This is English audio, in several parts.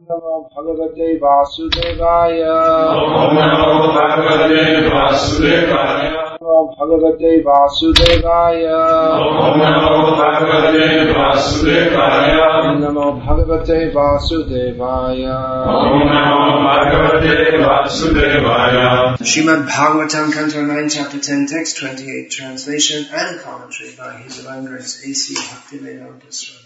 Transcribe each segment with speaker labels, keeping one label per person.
Speaker 1: Namo Bhagavate Vasudevaya.
Speaker 2: Om Namo Bhagavate Vasudevaya.
Speaker 1: Namo Bhagavate Vasudevaya.
Speaker 2: Om Namo Bhagavate Vasudevaya.
Speaker 1: Namo Bhagavate Vasudevaya.
Speaker 2: Om Namo Bhagavate Vasudevaya.
Speaker 3: Srimad Bhagavatam, Canto 9, Chapter 10, Text 28, Translation and Commentary by His Divine Grace A.C. Bhaktivedanta Swami.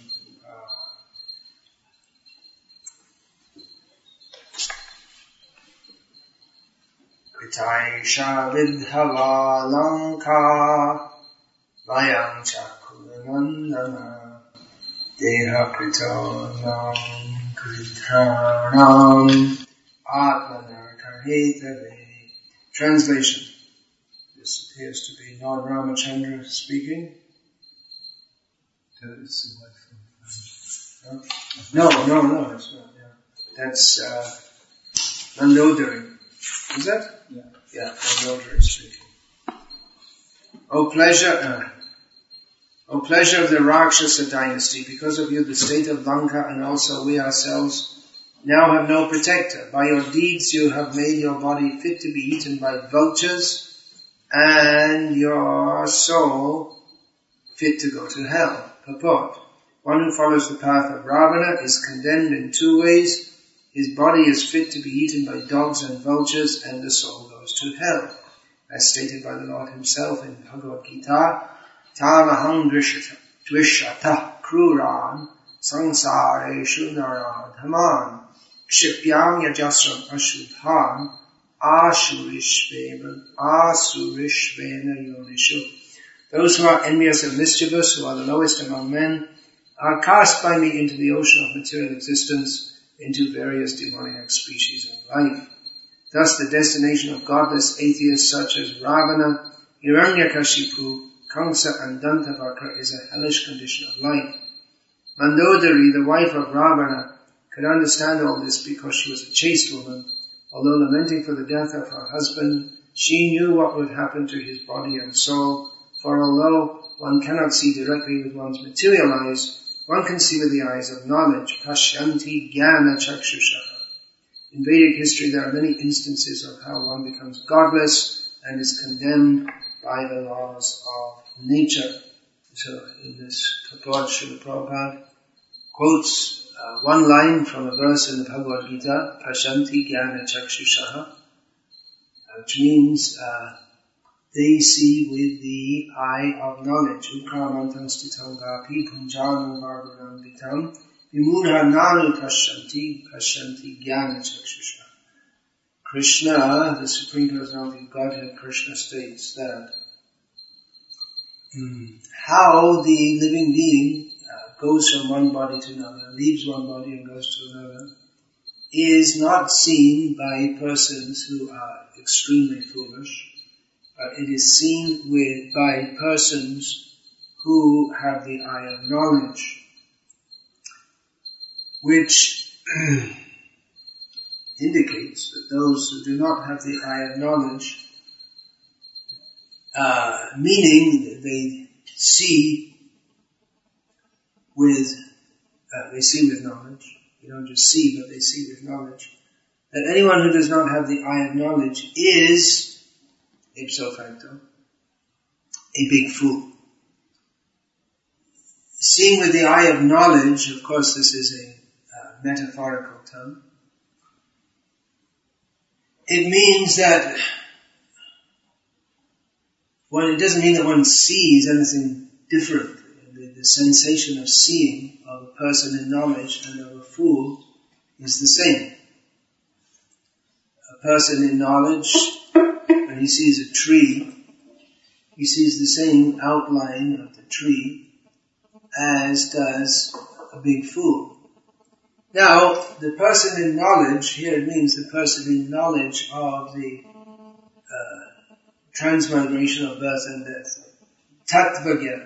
Speaker 3: Kritaisha vidhavalanka vayam chakuranandana deha krito nam kritranam atmanarkarhetave. Translation. This appears to be Lord Ramachandra speaking. No, it's not. Yeah. That's Mandodari. Is that? Yeah, Mandodari speaking. O pleasure of the Rakshasa dynasty, because of you the state of Lanka and also we ourselves now have no protector. By your deeds you have made your body fit to be eaten by vultures and your soul fit to go to hell. Purport. One who follows the path of Ravana is condemned in two ways. His body is fit to be eaten by dogs and vultures and the soul goes to hell. As stated by the Lord himself in Bhagavad Gita, Tamaham dvishata kruran samsareshu naradhaman Kshipyam yajasram ashudhan asurishvena yonishu. Those who are envious and mischievous, who are the lowest among men, are cast by me into the ocean of material existence, into various demoniac species of life. Thus the destination of godless atheists such as Ravana, Hiranyakashipu, Kamsa and Dantavakra is a hellish condition of life. Mandodari, the wife of Ravana, could understand all this because she was a chaste woman. Although lamenting for the death of her husband, she knew what would happen to his body and soul, for although one cannot see directly with one's material eyes, one can see with the eyes of knowledge. Pashyanti jnana chakshushaha. In Vedic history there are many instances of how one becomes godless and is condemned by the laws of nature. So in this purport, Srila Prabhupada quotes one line from a verse in the Bhagavad Gita, Pashanti jnana chakshushaha, which means they see with the eye of knowledge. Ukramantam stitam gapi punjano vargunam vitam vimudha nanu pashanti jnana chakshushaha. Krishna, the Supreme Personality of Godhead, Krishna states that how the living being goes from one body to another, leaves one body and goes to another, is not seen by persons who are extremely foolish, but it is seen by persons who have the eye of knowledge, which indicates that those who do not have the eye of knowledge, meaning that they see with knowledge. You don't just see, but they see with knowledge. That anyone who does not have the eye of knowledge is, ipso facto, a big fool. Seeing with the eye of knowledge, of course this is a metaphorical term. It means that it doesn't mean that one sees anything different. The sensation of seeing of a person in knowledge and of a fool is the same. A person in knowledge, when he sees a tree, he sees the same outline of the tree as does a big fool. Now, the person in knowledge, here it means the person in knowledge of the transmigration of birth and death. Tattva-gyan.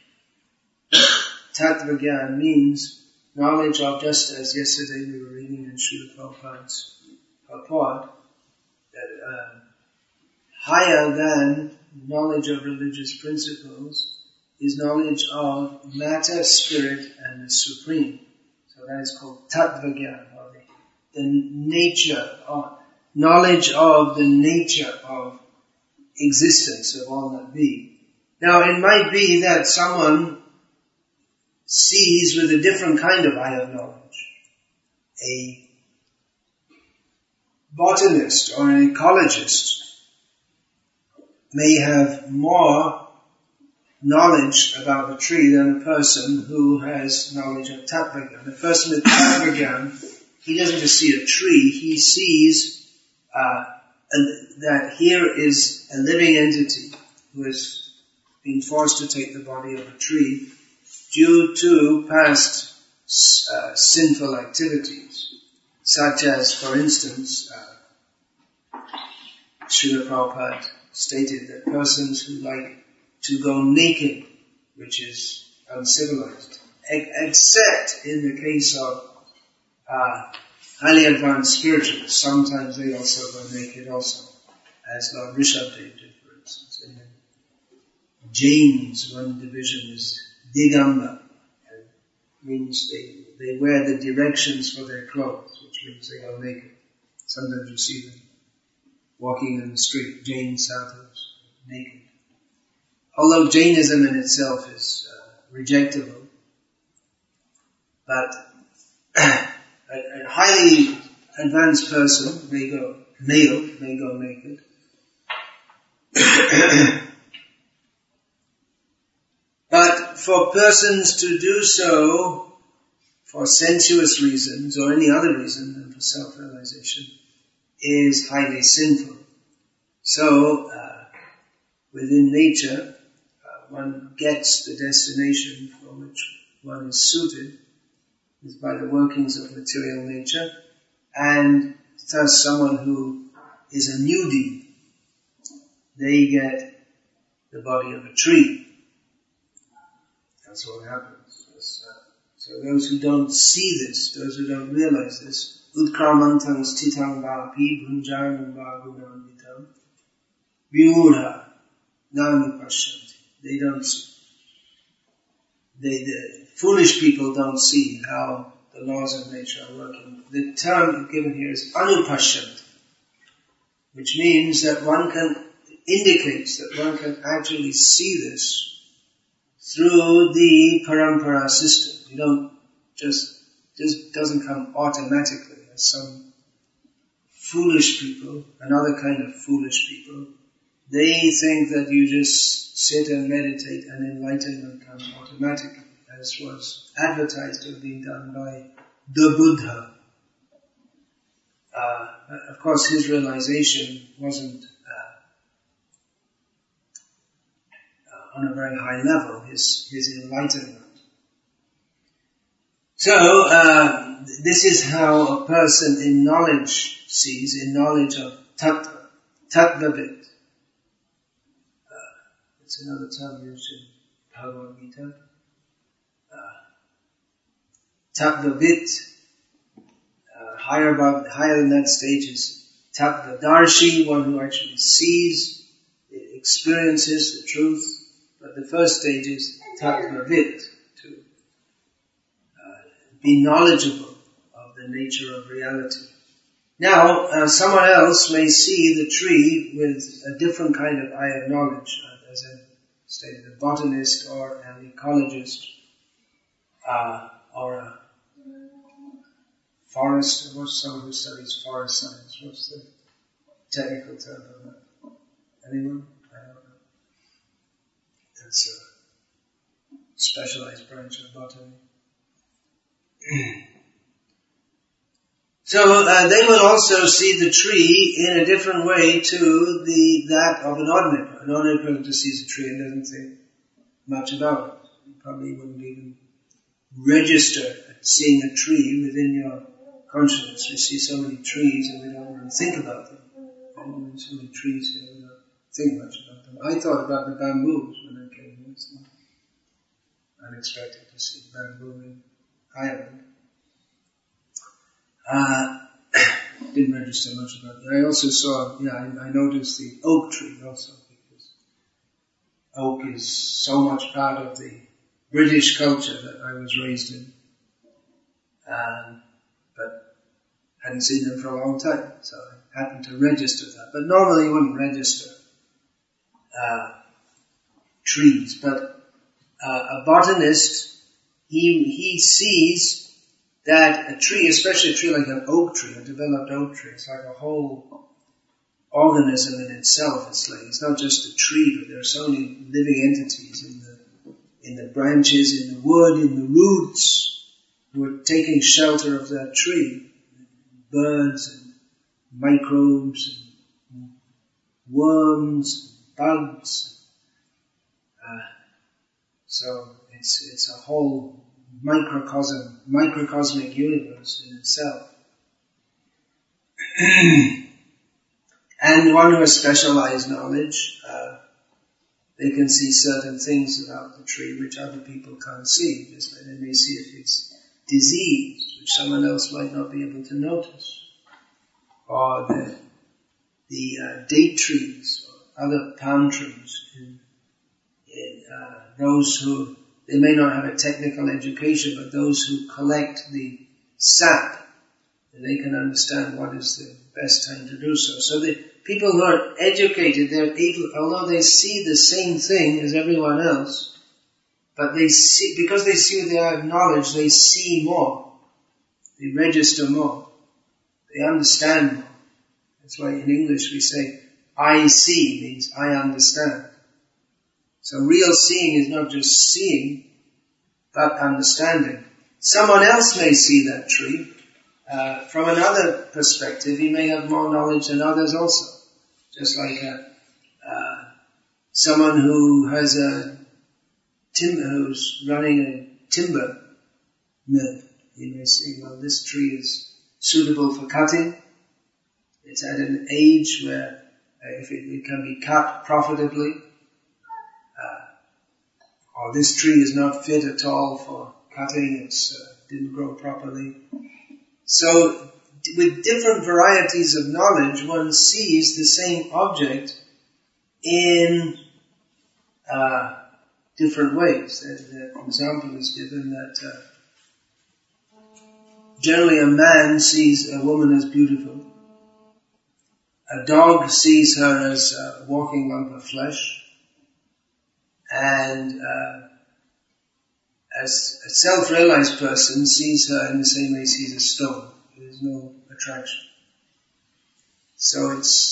Speaker 3: Tattva-gyan means knowledge of, just as yesterday we were reading in Srila Prabhupada's purport, that higher than knowledge of religious principles is knowledge of matter, spirit, and the Supreme. So that is called Tattva-gyan, or the the nature, knowledge of the nature of existence of all that be. Now it might be that someone sees with a different kind of eye of knowledge. A botanist or an ecologist may have more knowledge about a tree than a person who has knowledge of Tattva-gyan. The person with Tattva-gyan, he doesn't just see a tree, he sees that here is a living entity who has been forced to take the body of a tree due to past sinful activities, such as, for instance, Srila Prabhupada stated that persons who like to go naked, which is uncivilized, except in the case of highly advanced spiritualists, sometimes they also go naked also, as Lord Rishabdev did, for instance. In the Jains, one division is Digamba, and means they wear the directions for their clothes, which means they go naked. Sometimes you see them walking in the street, Jain sadhus, naked. Although Jainism in itself is rejectable, but a highly advanced person male may go naked. But for persons to do so for sensuous reasons or any other reason than for self-realization is highly sinful. So, within nature, one gets the destination for which one is suited is by the workings of material nature, and thus someone who is a newbie, they get the body of a tree. That's what happens. So those who don't see this, those who don't realize this, utkramantam sthitam vapi bhunjanam vagunanvitam vimudha nanupashyanti. They don't see. The foolish people don't see how the laws of nature are working. The term given here is anupashyanti, which means that indicates that one can actually see this through the parampara system. You don't just doesn't come automatically as some foolish people, another kind of foolish people. They think that you just sit and meditate and enlightenment comes automatically, as was advertised to have been done by the Buddha. Of course, his realization wasn't on a very high level, his enlightenment. So, this is how a person in knowledge sees, in knowledge of Tattvavit. It's another term used in Bhagavad Gita. Tattvavit, higher than that stage is Tattvadarshi, one who actually sees, experiences the truth. But the first stage is Tattvavit, to be knowledgeable of the nature of reality. Now, someone else may see the tree with a different kind of eye of knowledge, as I stated, a botanist or an ecologist, or a forest, or someone who studies forest science. What's the technical term for that? Anyone? I don't know. It's a specialized branch of botany. So they will also see the tree in a different way to that of an ordinary person. An ordinary person just sees a tree and doesn't think much about it. You probably wouldn't even register seeing a tree within your consciousness. We see so many trees and we don't really think about them. So many trees here, we don't think much about them. I thought about the bamboos when I came here. It's unexpected to see bamboo in Ireland. Didn't register much about it. I also saw, I noticed the oak tree also, because oak is so much part of the British culture that I was raised in. But hadn't seen them for a long time, so I happened to register that. But normally you wouldn't register trees, but a botanist, he sees that a tree, especially a tree like an oak tree, a developed oak tree, it's like a whole organism in itself. It's not just a tree, but there are so many living entities in the branches, in the wood, in the roots, who are taking shelter of that tree. Birds and microbes and worms, and bugs. So it's a whole microcosmic universe in itself. And one who has specialized knowledge, they can see certain things about the tree which other people can't see. Just like they may see if it's diseased, which someone else might not be able to notice. Or the date trees, or other palm trees, those who, they may not have a technical education, but those who collect the sap, they can understand what is the best time to do so. So the people who are educated, they're able, although they see the same thing as everyone else, but they see, because they see with the eye of knowledge, they see more. They register more. They understand more. That's why in English we say, I see means I understand. So real seeing is not just seeing, but understanding. Someone else may see that tree. From another perspective, he may have more knowledge than others also. Just like someone who has who's running a timber mill. He may say, well, this tree is suitable for cutting. It's at an age where if it can be cut profitably. Or this tree is not fit at all for cutting, it didn't grow properly. So, with different varieties of knowledge, one sees the same object in different ways. The example is given that generally a man sees a woman as beautiful. A dog sees her as walking on the flesh. And as a self-realized person sees her in the same way he sees a stone. There is no attraction. So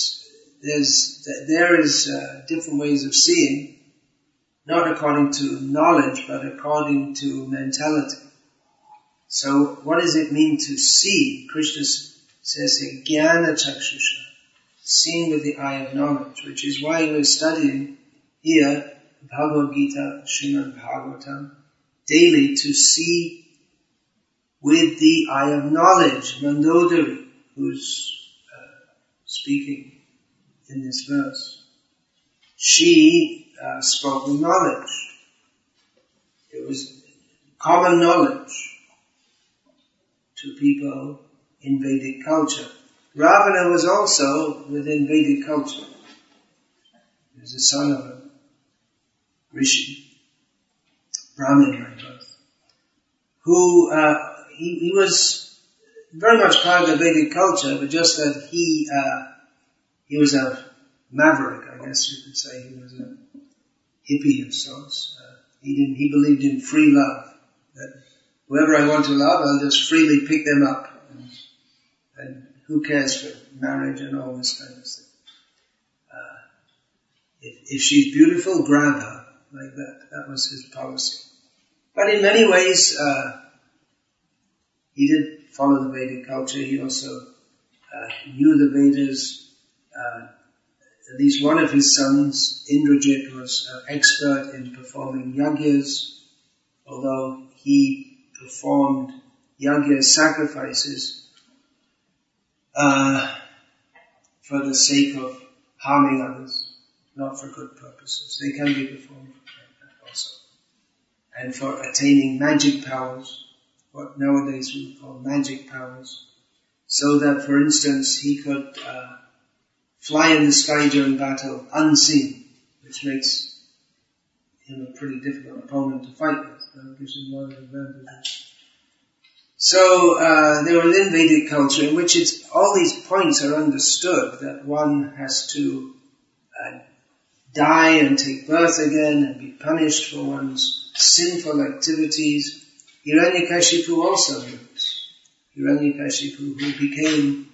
Speaker 3: there is different ways of seeing, not according to knowledge, but according to mentality. So what does it mean to see? Krishna says, Jnana Chakshusha, seeing with the eye of knowledge, which is why we're studying here Bhagavad Gita, Srimad Bhagavatam, daily to see with the eye of knowledge. Mandodari, who's speaking in this verse, she spoke with knowledge. It was common knowledge to people in Vedic culture. Ravana was also within Vedic culture. He was the son of a Rishi, Brahmin by birth, who he was very much part of the Vedic culture, but just that he was a maverick, I guess you could say. He was a hippie of sorts. He believed in free love. That whoever I want to love, I'll just freely pick them up, and who cares for marriage and all this kind of thing. If she's beautiful, grab her. Like that. That was his policy. But in many ways, he did follow the Vedic culture. He also knew the Vedas. At least one of his sons, Indrajit, was an expert in performing yagyas. Although he performed yagya sacrifices for the sake of harming others, not for good purposes. They can be performed like that also. And for attaining magic powers, what nowadays we would call magic powers, so that, for instance, he could fly in the sky during battle unseen, which makes him a pretty difficult opponent to fight with. That gives him a lot of advantages. So they were in Vedic culture in which all these points are understood, that one has to die and take birth again and be punished for one's sinful activities. Hiranyakashipu also knew this. Hiranyakashipu, who became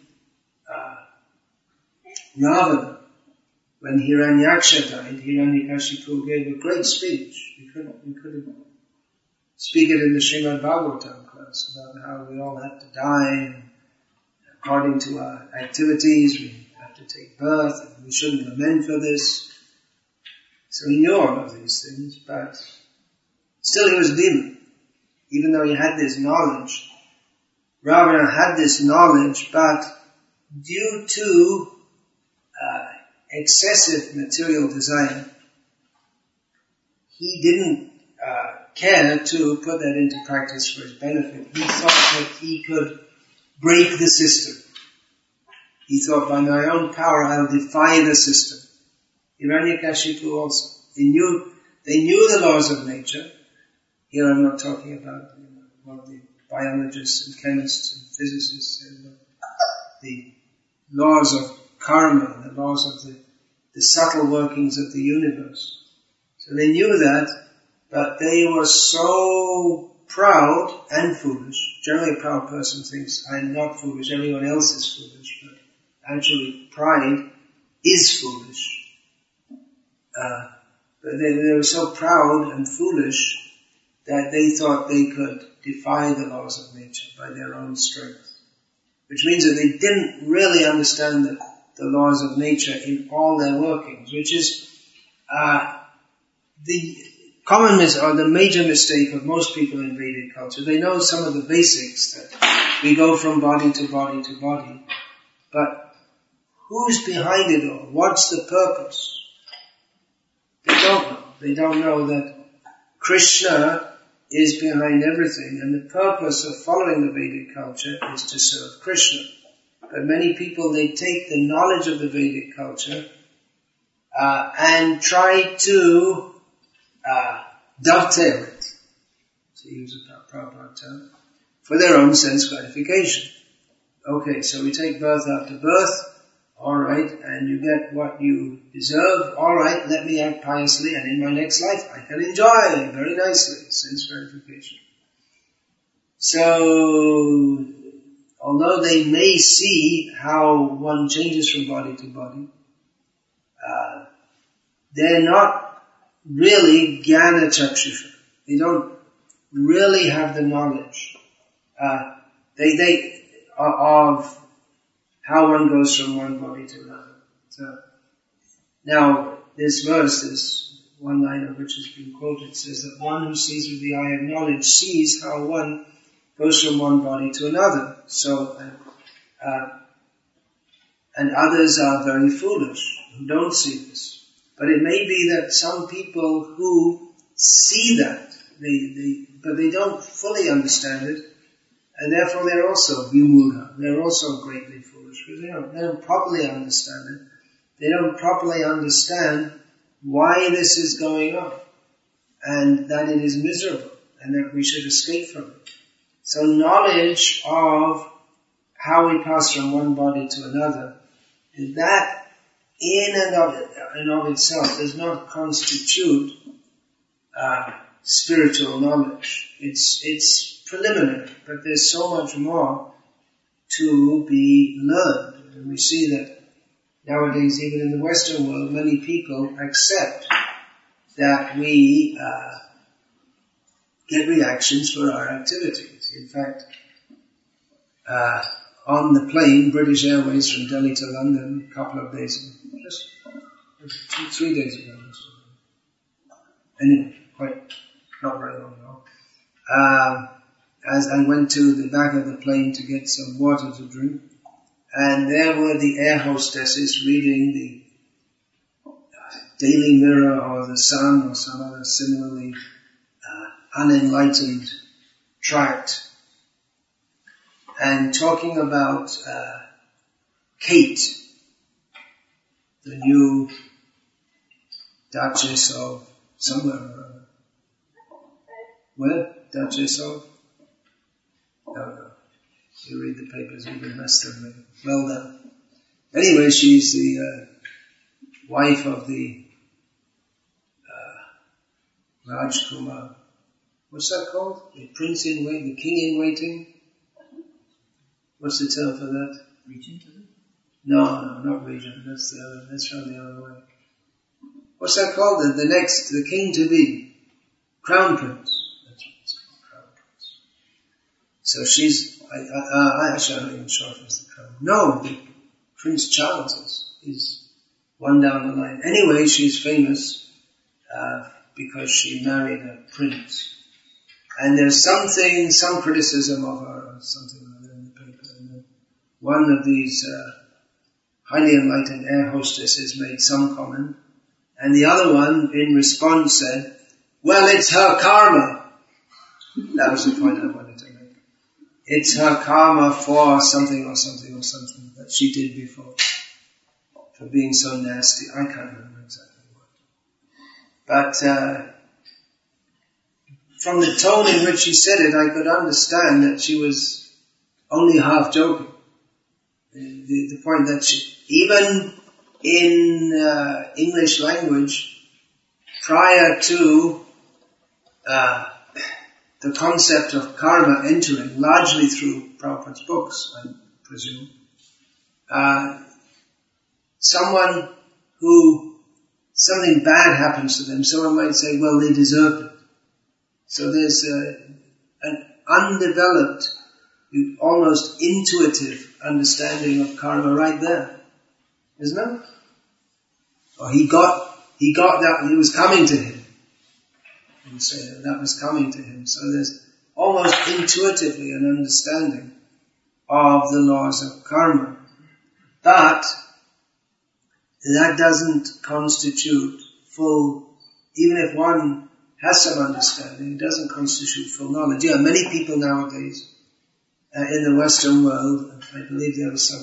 Speaker 3: Ravana. When Hiranyaksha died, Hiranyakashipu gave a great speech. We could speak it in the Srimad Bhagavatam class about how we all have to die, and according to our activities we have to take birth, and we shouldn't lament for this. So he knew all of these things, but still he was a demon. Even though he had this knowledge, Ravana had this knowledge, but due to excessive material desire, he didn't care to put that into practice for his benefit. He thought that he could break the system. He thought, by my own power I'll defy the system. Hiranyakashipu also. They knew the laws of nature. Here I'm not talking about what the biologists and chemists and physicists say about the laws of karma, the laws of the subtle workings of the universe. So they knew that, but they were so proud and foolish. Generally a proud person thinks, I'm not foolish, everyone else is foolish, but actually pride is foolish. But they were so proud and foolish that they thought they could defy the laws of nature by their own strength. Which means that they didn't really understand the laws of nature in all their workings, which is the common or the major mistake of most people in Vedic culture. They know some of the basics, that we go from body to body to body, but who's behind it all? What's the purpose? They don't know. They don't know that Krishna is behind everything, and the purpose of following the Vedic culture is to serve Krishna. But many people, they take the knowledge of the Vedic culture and try to dovetail it, to use a Prabhupada term, for their own sense gratification. Okay, so we take birth after birth, alright, and you get what you deserve, alright, let me act piously, and in my next life I can enjoy very nicely sense gratification. So, although they may see how one changes from body to body, they're not really jnana chakshusha. They don't really have the knowledge of how one goes from one body to another. So, now, this verse, this one line of which has been quoted, says that one who sees with the eye of knowledge sees how one goes from one body to another. So, and others are very foolish, who don't see this. But it may be that some people who see that, but they don't fully understand it, and therefore they're also vimudha, they're also greatly foolish, because they don't properly understand it. They don't properly understand why this is going on, and that it is miserable, and that we should escape from it. So knowledge of how we pass from one body to another, that in and of itself does not constitute spiritual knowledge. It's preliminary, but there's so much more to be learned. And we see that nowadays, even in the Western world, many people accept that we get reactions for our activities. In fact, on the plane, British Airways from Delhi to London, a couple of days ago, just 3 days ago, anyway, not very long ago, as I went to the back of the plane to get some water to drink, and there were the air hostesses reading the Daily Mirror or the Sun or some other similarly unenlightened tract, and talking about Kate, the new Duchess of somewhere or other. Where? Duchess of No. You read the papers, even less than me. Well done. Anyway, she's the wife of the Rajkumar. What's that called? The prince in waiting, the king in waiting? What's the term for that?
Speaker 4: Regent, is it?
Speaker 3: No, not regent. That's round the other way. What's that called? The king to be. Crown prince. That's what it's called, crown prince. So she's, actually I'm not even sure if it's the crown. No, the Prince Charles is one down the line. Anyway, she's famous, because she married a prince. And there's some criticism of her or something like that in the paper. And one of these highly enlightened air hostesses made some comment, and the other one in response said, well, it's her karma. That was the point I wanted to make. It's her karma for something that she did before, for being so nasty. I can't remember exactly what. But from the tone in which she said it, I could understand that she was only half joking. The point that she, even in English language, prior to the concept of karma entering, largely through Prabhupada's books, I presume, someone who something bad happens to them, someone might say, well, they deserved it. So there's an undeveloped, almost intuitive understanding of karma right there, isn't it? Or he got that, it was coming to him. You say that was coming to him. So there's almost intuitively an understanding of the laws of karma. But that doesn't constitute full, even if one has some understanding, it doesn't constitute full knowledge. Yeah, many people nowadays in the Western world, I believe there was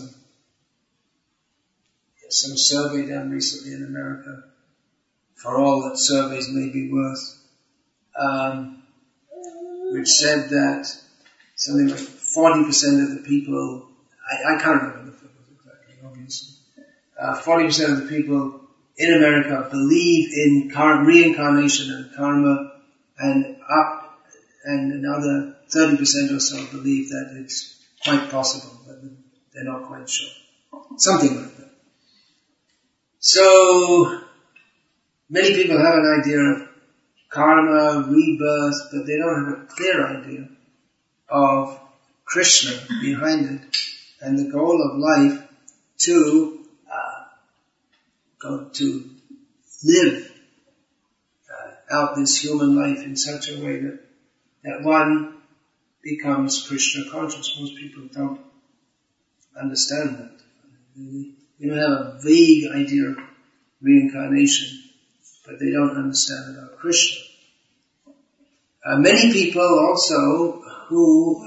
Speaker 3: some survey done recently in America, for all that surveys may be worth, which said that something like 40% of the people, I can't remember the figures exactly, obviously, 40% of the people in America believe in reincarnation and karma, and another 30% or so believe that it's quite possible, but they're not quite sure. Something like that. So, many people have an idea of karma, rebirth, but they don't have a clear idea of Krishna behind it, and the goal of life to live out this human life in such a way that one becomes Krishna conscious. Most people don't understand that. They have a vague idea of reincarnation, but they don't understand about Krishna. Many people also who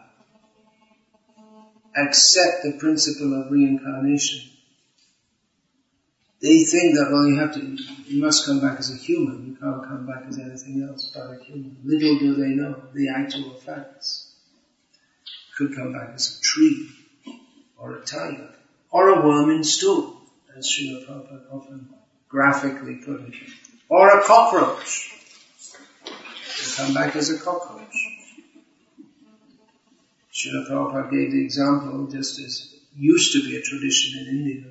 Speaker 3: accept the principle of reincarnation, they think that, well, you must come back as a human. You can't come back as anything else but a human. Little do they know the actual facts. You could come back as a tree, or a tiger, or a worm in stool, as Srila Prabhupada often graphically put it, or a cockroach. You come back as a cockroach. Srila Prabhupada gave the example, just as used to be a tradition in India.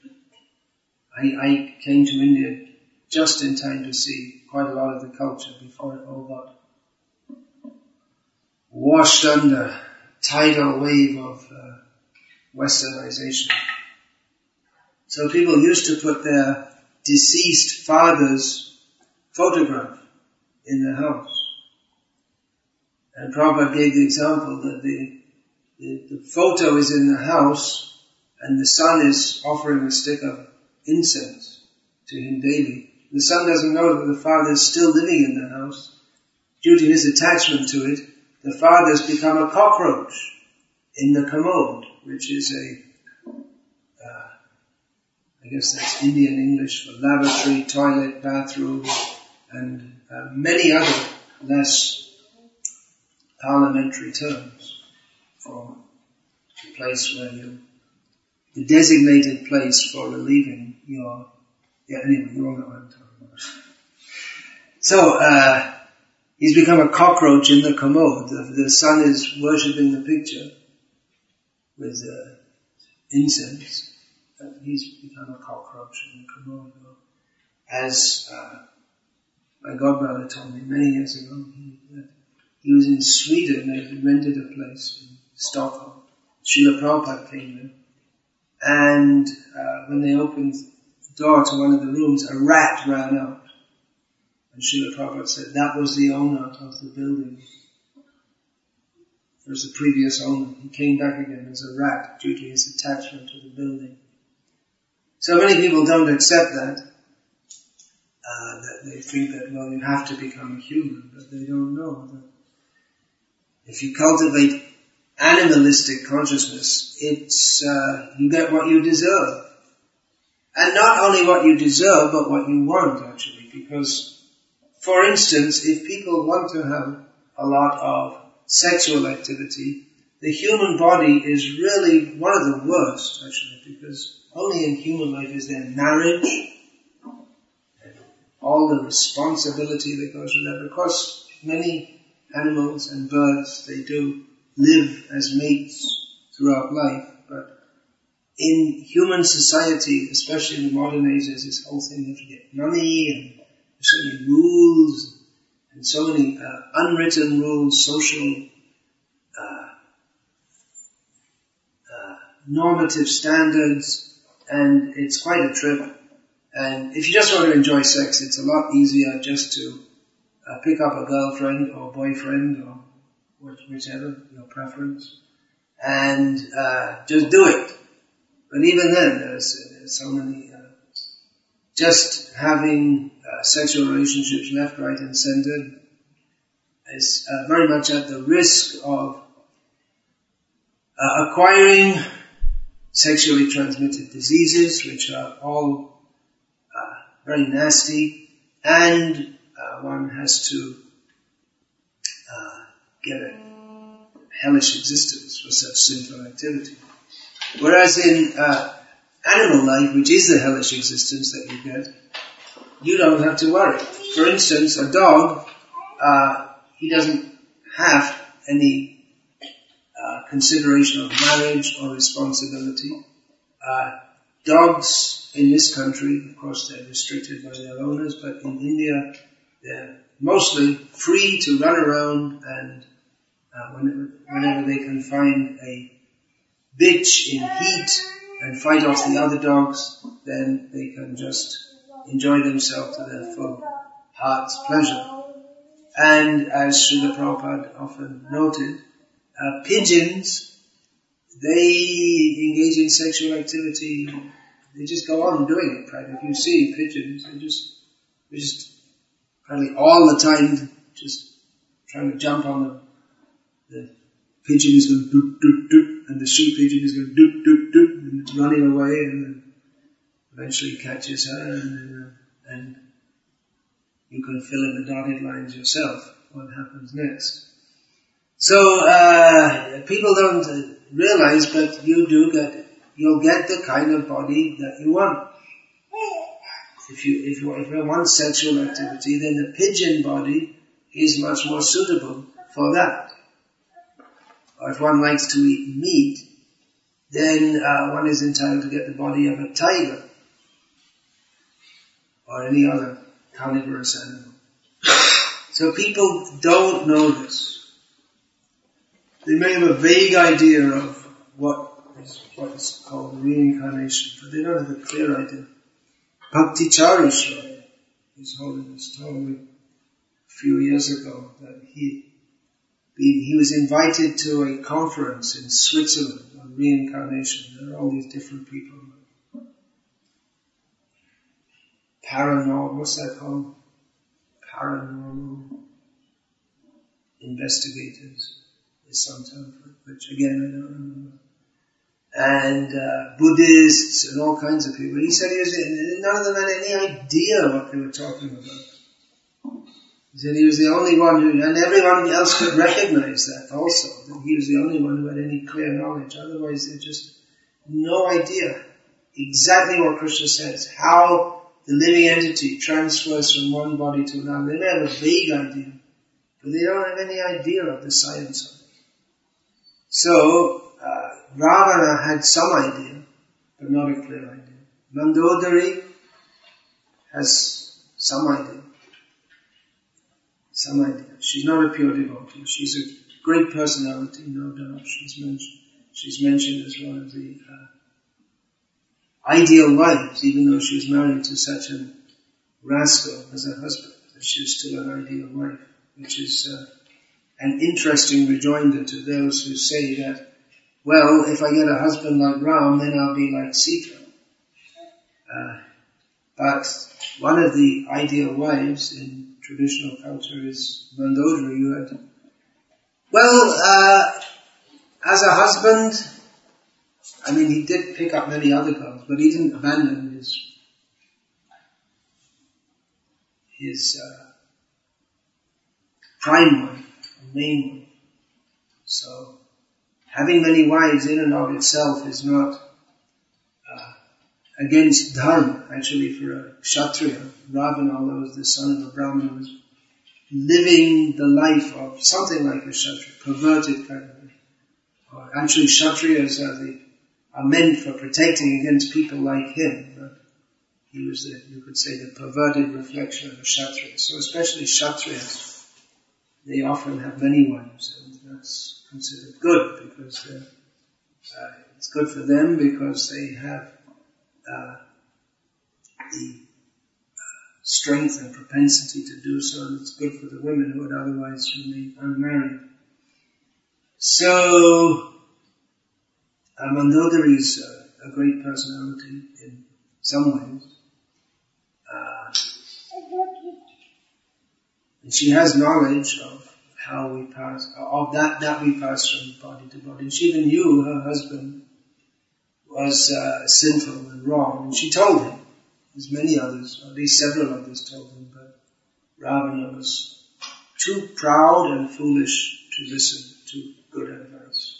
Speaker 3: I came to India just in time to see quite a lot of the culture before it all got washed under tidal wave of westernization. So people used to put their deceased father's photograph in the house. And Prabhupada gave the example that the photo is in the house and the son is offering a stick of incense to him daily. The son doesn't know that the father is still living in the house. Due to his attachment to it, the father has become a cockroach in the commode, which is I guess that's Indian English for lavatory, toilet, bathroom, and many other less parliamentary terms. for the place where the designated place for relieving your, anyway, you all know what I'm talking about. So, he's become a cockroach in the commode. The son is worshipping the picture with incense. He's become a cockroach in the commode. As my godbrother told me many years ago, he was in Sweden. They rented a place in Stockholm. Srila Prabhupada came there. And when they opened the door to one of the rooms, a rat ran out. And Srila Prabhupada said that was the owner of the building. It was the previous owner. He came back again as a rat due to his attachment to the building. So many people don't accept that. That they think that, well, you have to become a human, but they don't know that if you cultivate animalistic consciousness, it's you get what you deserve. And not only what you deserve, but what you want, actually. Because, for instance, if people want to have a lot of sexual activity, the human body is really one of the worst, actually, because only in human life is there marriage, all the responsibility that goes with that. Of course, many animals and birds, they do live as mates throughout life, but in human society, especially in the modern age, there's this whole thing of get money, and there's so many rules, and so many unwritten rules, social normative standards, and it's quite a trip. And if you just want to enjoy sex, it's a lot easier just to pick up a girlfriend or boyfriend or whichever your preference, and just do it. But even then, there's so many. Just having sexual relationships left, right, and centered is very much at the risk of acquiring sexually transmitted diseases, which are all very nasty, and one has to get a hellish existence for such sinful activity. Whereas in animal life, which is the hellish existence that you get, you don't have to worry. For instance, a dog, he doesn't have any consideration of marriage or responsibility. Dogs in this country, of course, they're restricted by their owners, but in India, they're mostly free to run around, and whenever they can find a bitch in heat and fight off the other dogs, then they can just enjoy themselves to their full heart's pleasure. And as Srila Prabhupada often noted, pigeons, they engage in sexual activity, they just go on doing it, right? If you see pigeons, they're just probably all the time just trying to jump on the pigeon is going doop, doop, doop, and the she pigeon is going doop, doop, doop, and running away, and then eventually catches her, and you can fill in the dotted lines yourself, what happens next. So, people don't realize, but you'll get the kind of body that you want. If you want sexual activity, then the pigeon body is much more suitable for that. Or if one likes to eat meat, then one is entitled to get the body of a tiger or any other carnivorous animal. So people don't know this. They may have a vague idea of what is called reincarnation, but they don't have a clear idea. Bhakti Charishwar, His Holiness, told me a few years ago that he was invited to a conference in Switzerland on reincarnation. There are all these different people. Paranormal, what's that called? Paranormal investigators is some term for it, which again I don't remember. And Buddhists and all kinds of people. He said none of them had any idea what they were talking about. He said he was the only one who, and everyone else could recognize that also, that he was the only one who had any clear knowledge. Otherwise they just no idea exactly what Krishna says, how the living entity transfers from one body to another. They may have a vague idea, but they don't have any idea of the science of it. So, Ravana had some idea, but not a clear idea. Mandodari has some idea. Some idea. She's not a pure devotee. She's a great personality, no doubt. She's mentioned as one of the ideal wives, even though she was married to such a rascal as a husband. But she was still an ideal wife, which is an interesting rejoinder to those who say that, well, if I get a husband like Ram, then I'll be like Sita. But one of the ideal wives in traditional culture is Mandodari, who had, as a husband, I mean, he did pick up many other girls, but he didn't abandon his prime one, main one. So, having many wives in and of itself is not against dharma. Actually, for a Kshatriya, Ravana, although he was the son of a Brahmana, was living the life of something like a Kshatriya, perverted kind of life. Actually, Kshatriyas are meant for protecting against people like him, but he was you could say, the perverted reflection of a Kshatriya. So especially Kshatriyas, they often have many wives, and that's considered good, because it's good for them because they have the strength and propensity to do so, and it's good for the women who would otherwise remain unmarried. So, Mandodari is a great personality in some ways. And she has knowledge of how we pass, of that we pass from body to body. And she even knew her husband was sinful and wrong, and she told him. There's many others, or at least several others told him, but Ravana was too proud and foolish to listen to good advice.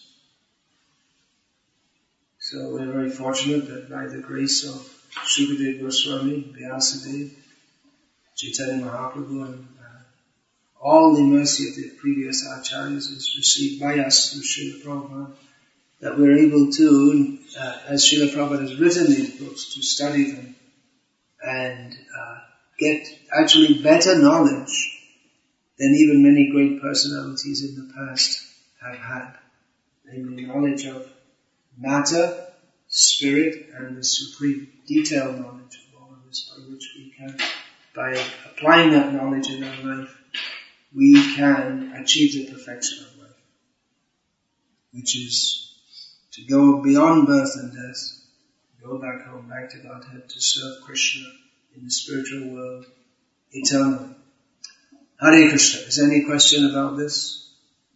Speaker 3: So we're very fortunate that by the grace of Shukadeva Goswami, Vyasadeva, Chaitanya Mahaprabhu, and all the mercy of the previous acharyas is received by us through Srila Prabhupada, that we're able to, as Srila Prabhupada has written these books, to study them and get actually better knowledge than even many great personalities in the past have had. Namely, knowledge of matter, spirit, and the supreme detailed knowledge of all of this, by which we can, by applying that knowledge in our life, we can achieve the perfection of life, which is to go beyond birth and death, go back home, back to Godhead, to serve Krishna in the spiritual world eternally. Hare Krishna. Is there any question about this?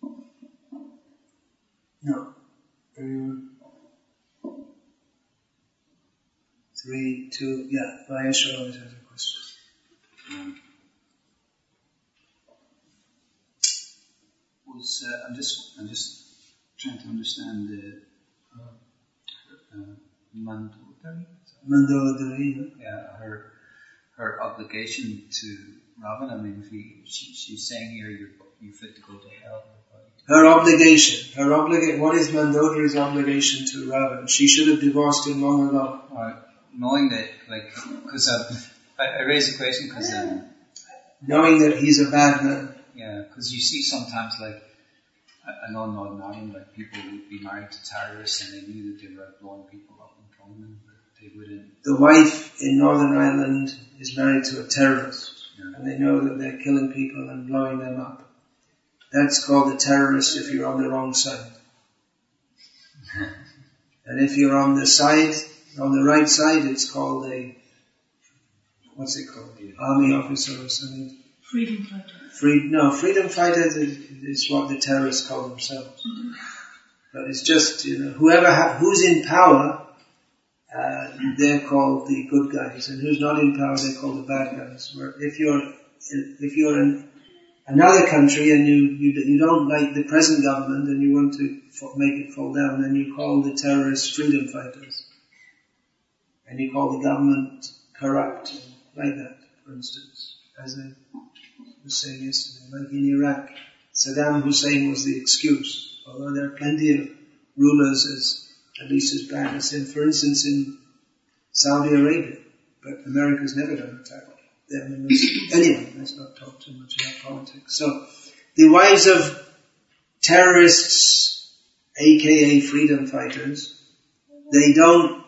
Speaker 3: No. Anyone? 3, 2, yeah. Vayeshwar always has a question.
Speaker 4: I'm just trying to understand the Mandodari.
Speaker 3: Mandodari.
Speaker 4: Yeah, her obligation to Ravana. I mean, she's saying here you fit to go to hell.
Speaker 3: Her obligation. What is Mandodari's obligation to Ravana? She should have divorced him long ago.
Speaker 4: Knowing that, because I raised the question because
Speaker 3: knowing that he's a bad man.
Speaker 4: Yeah, because you see sometimes, I know in Northern Ireland, people would be married to terrorists and they knew that they were blowing people up and killing them, but they wouldn't.
Speaker 3: The wife in Northern Ireland is married to a terrorist, and they know that they're killing people and blowing them up. That's called a terrorist if you're on the wrong side. And if you're on the right side, it's called army officer or something.
Speaker 5: Freedom fighter.
Speaker 3: Freedom fighters is what the terrorists call themselves. Mm-hmm. But it's just, who's in power, they're called the good guys, and who's not in power, they're called the bad guys. Where if you're another country and you don't like the present government and you want to make it fall down, then you call the terrorists freedom fighters. And you call the government corrupt, like that, for instance, as I was saying yesterday, like in Iraq. Saddam Hussein was the excuse, although there are plenty of rulers at least as bad as him, for instance, in Saudi Arabia. But America's never going to attack them. Anyway, let's not talk too much about politics. So, the wives of terrorists, aka freedom fighters, they don't,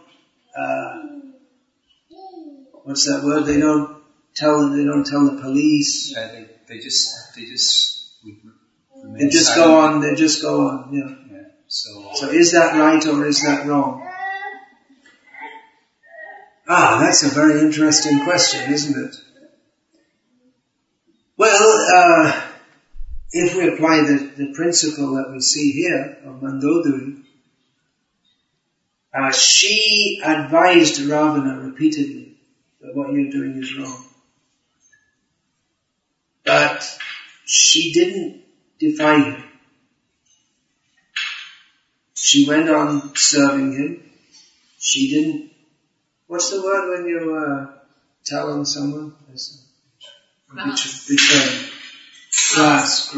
Speaker 3: what's that word? They don't tell the police.
Speaker 4: Yeah, they just
Speaker 3: They just go on, yeah. So is that right or is that wrong? That's a very interesting question, isn't it? Well, if we apply the principle that we see here of Mandodari, she advised Ravana repeatedly that what you're doing is wrong. But she didn't defy him. She went on serving him. She didn't. What's the word when you tell on someone? Betray. Grass.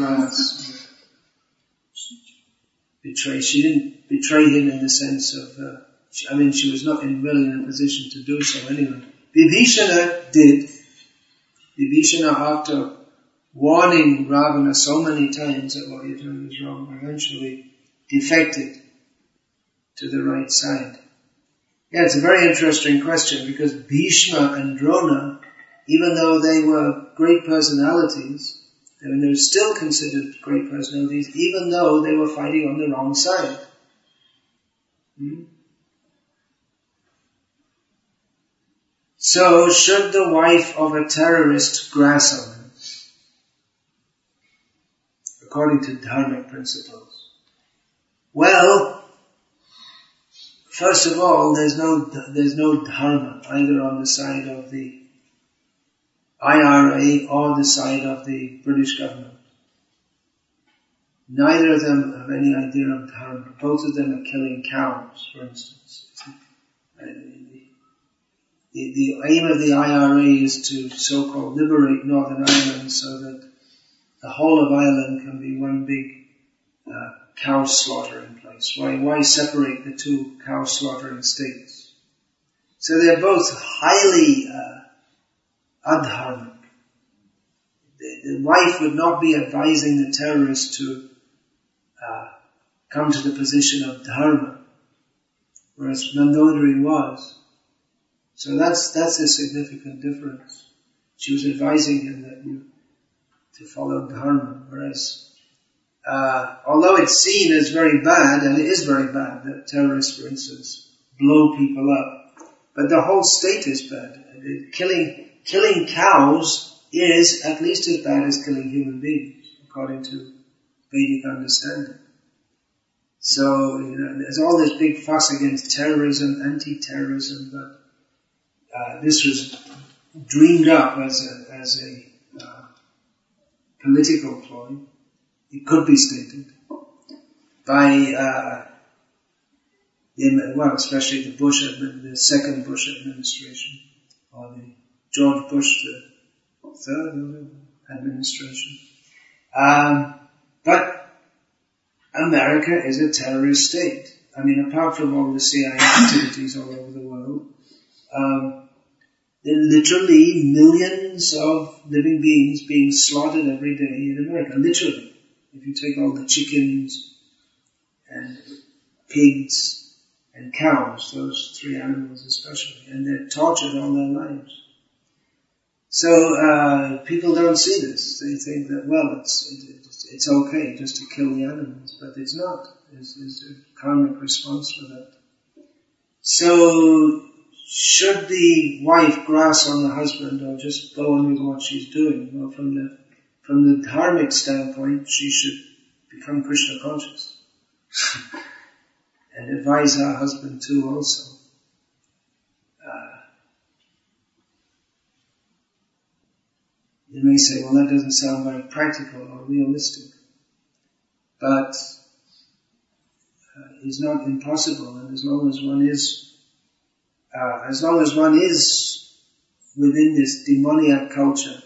Speaker 3: Betray. She didn't betray him in the sense of, she was not really in a position to do so anyway. Vibhishana did. Vibhishana, after warning Ravana so many times that what you're doing is wrong, eventually defected to the right side. Yeah, it's a very interesting question because Bhishma and Drona, even though they were great personalities, they were still considered great personalities, even though they were fighting on the wrong side. So, should the wife of a terrorist grass on him? According to dharmic principles. Well, first of all, there's no dharma either on the side of the IRA or the side of the British government. Neither of them have any idea of dharma. Both of them are killing cows, for instance. The aim of the IRA is to so-called liberate Northern Ireland so that the whole of Ireland can be one big cow slaughtering place. Why separate the two cow slaughtering states? So they're both highly adharmic. The wife would not be advising the terrorists to come to the position of dharma, whereas Mandodari was. So that's a significant difference. She was advising him to follow dharma, whereas although it's seen as very bad, and it is very bad that terrorists, for instance, blow people up, but the whole state is bad. Killing cows is at least as bad as killing human beings, according to Vedic understanding. So, there's all this big fuss against terrorism, anti-terrorism, but this was dreamed up as a political ploy. It could be stated by especially the second Bush administration, or the George Bush the third administration. But America is a terrorist state. Apart from all the CIA activities all over the world, there are literally millions of living beings being slaughtered every day in America. Literally. If you take all the chickens and pigs and cows, those three animals especially, and they're tortured all their lives. So people don't see this. They think that, it's okay just to kill the animals, but it's not. There's a karmic response for that. So, should the wife grass on the husband or just go on with what she's doing? Well, from the dharmic standpoint, she should become Krishna conscious and advise her husband too also. may say, well, that doesn't sound very practical or realistic. But it's not impossible, and as long as one is within this demoniac culture,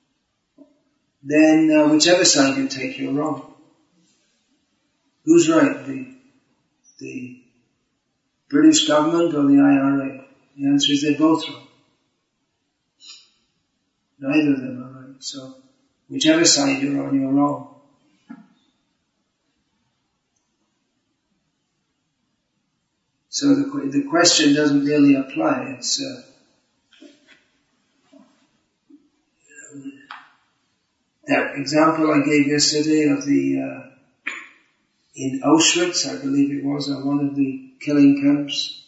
Speaker 3: then whichever side you take, you're wrong. Who's right? The British government or the IRA? The answer is they're both wrong. Neither of them are right. So, whichever side you're on, you're wrong. So the question doesn't really apply. It's that example I gave yesterday of the in Auschwitz, I believe it was, one of the killing camps.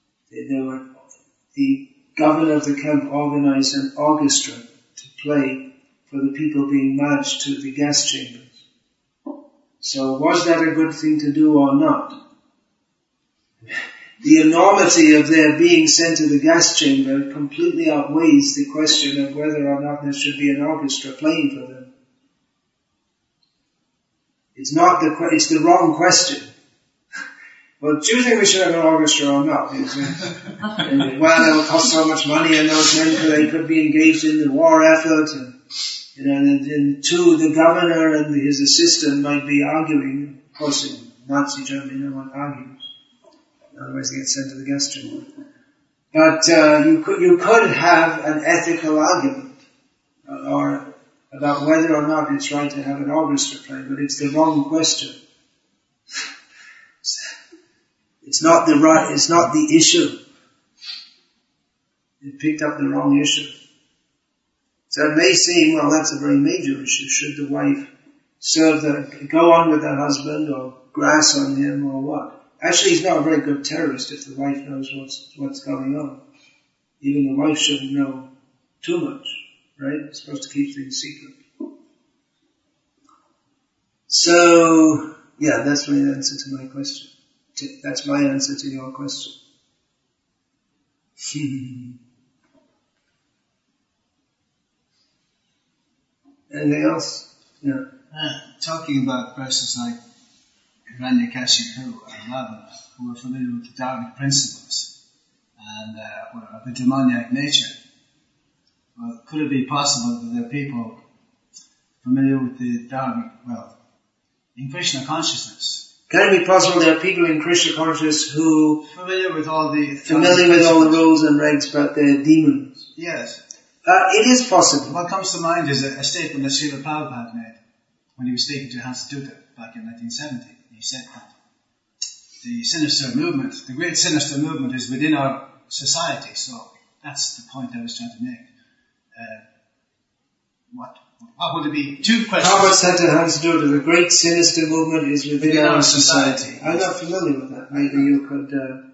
Speaker 3: The governor of the camp organized an orchestra to play for the people being marched to the gas chambers. So was that a good thing to do or not? The enormity of their being sent to the gas chamber completely outweighs the question of whether or not there should be an orchestra playing for them. It's the wrong question. Well, do you think we should have an orchestra or not? Well, it will cost so much money, and those men they could be engaged in the war effort, and two, the governor and his assistant might be arguing. Of course, in Nazi Germany, no one argues. Otherwise, they get sent to the gas chamber. But you could have an ethical argument, or about whether or not it's right to have an orchestra play, but it's the wrong question. It's not the issue. It picked up the wrong issue. So it may seem, well, that's a very major issue. Should the wife go on with her husband, or grass on him, or what? Actually, he's not a very good terrorist if the wife knows what's going on. Even the wife shouldn't know too much, right? It's supposed to keep things secret. So, yeah, that's my answer to my question. That's my answer to your question. Anything else? Yeah.
Speaker 5: Talking about persons like Hiranyakashipu and Ravan, who are familiar with the Dharmic principles and of the demoniac nature. Well, could it be possible that there are people familiar with the Dharmic, in Krishna consciousness?
Speaker 3: Can it be possible there are people in Krishna consciousness who
Speaker 5: familiar with all the
Speaker 3: rules and regs, but they're demons?
Speaker 5: Yes.
Speaker 3: It is possible.
Speaker 5: What comes to mind is a statement that Srila Prabhupada made when he was speaking to Hansadutta back in 1970. He said that the sinister movement, the great sinister movement, is within our society. So that's the point I was trying to make. What would it be? Two questions.
Speaker 3: Prabhupada said to Hansadutta, the great sinister movement is within our society. I'm not familiar with that. Maybe you could...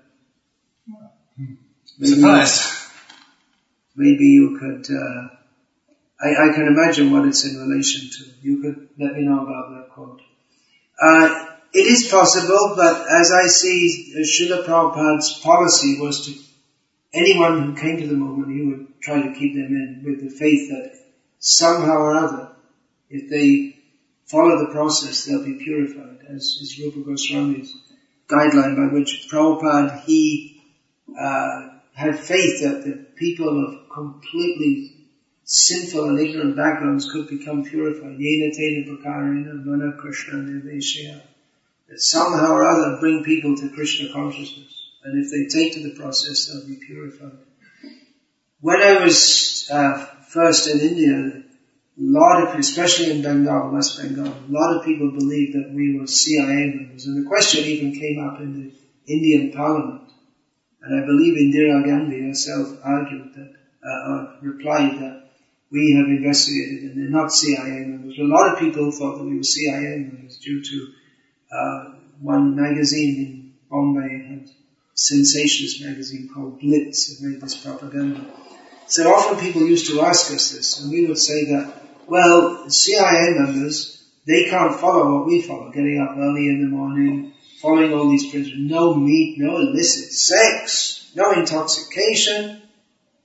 Speaker 5: surprised.
Speaker 3: Maybe you could... I can imagine what it's in relation to. You could let me know about that quote. It is possible, but as I see, Srila Prabhupada's policy was to anyone who came to the movement, he would try to keep them in with the faith that somehow or other, if they follow the process, they'll be purified, as is Rupa Goswami's guideline by which Prabhupada, he had faith that the people of completely sinful and ignorant backgrounds could become purified. Yena tena prakarena mana Krishna nirveshaya. That somehow or other bring people to Krishna consciousness. And if they take to the process, they'll be purified. When I was first in India, a lot of, especially in Bengal, West Bengal, a lot of people believed that we were CIA members. And the question even came up in the Indian Parliament. And I believe Indira Gandhi herself argued that, replied that we have investigated and they're not CIA members. But a lot of people thought that we were CIA members due to one magazine in Bombay, had a sensationalist magazine called Blitz, that made this propaganda. So often people used to ask us this, and we would say that, well, CIA members, they can't follow what we follow, getting up early in the morning, following all these principles, no meat, no illicit sex, no intoxication,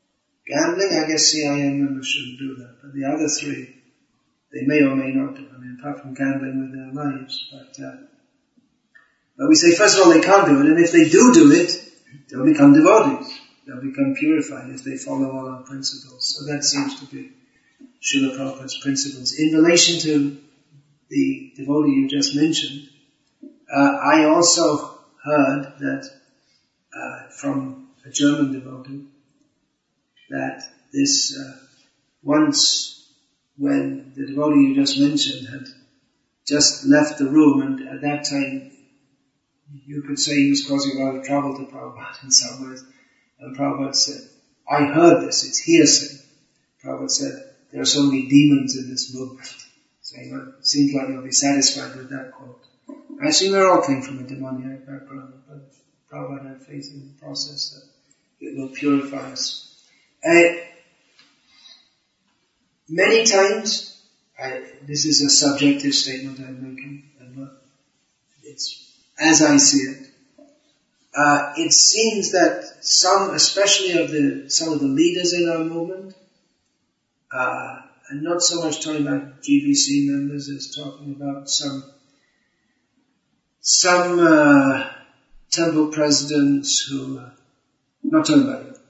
Speaker 3: Gambling, I guess CIM members shouldn't do that, but the other three, they may or may not do. I mean, apart from gambling with their lives. But we say, first of all, they can't do it, and if they do it, they'll become devotees. They'll become purified if they follow all our principles. So that seems to be Srila Prabhupada's principles. In relation to the devotee you just mentioned, I also heard that from a German devotee that this once when the devotee you just mentioned had just left the room, and at that time you could say he was causing a lot of trouble to Prabhupada in some ways, and Prabhupada said, I heard this, it's hearsay. Prabhupada said, there are so many demons in this movement. Saying, well, it seems like you'll be satisfied with that quote. Actually, we all came from a demoniac background, but Prabhupada had faith in the process that it will purify us. Many times, this is a subjective statement I'm making, and it's as I see it. It seems that some, especially some of the leaders in our movement, and not so much talking about GBC members as talking about some temple presidents who, not talking about you,